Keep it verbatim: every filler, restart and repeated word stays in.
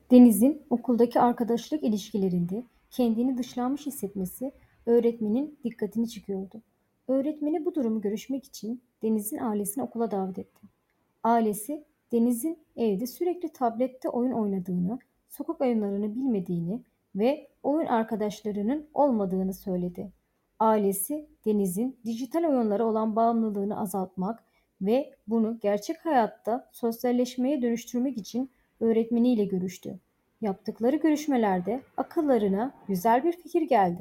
Deniz'in okuldaki arkadaşlık ilişkilerinde kendini dışlanmış hissetmesi öğretmenin dikkatini çekiyordu. Öğretmeni bu durumu görüşmek için Deniz'in ailesini okula davet etti. Ailesi Deniz'in evde sürekli tablette oyun oynadığını, sokak oyunlarını bilmediğini ve oyun arkadaşlarının olmadığını söyledi. Ailesi Deniz'in dijital oyunlara olan bağımlılığını azaltmak ve bunu gerçek hayatta sosyalleşmeye dönüştürmek için öğretmeniyle görüştü. Yaptıkları görüşmelerde akıllarına güzel bir fikir geldi.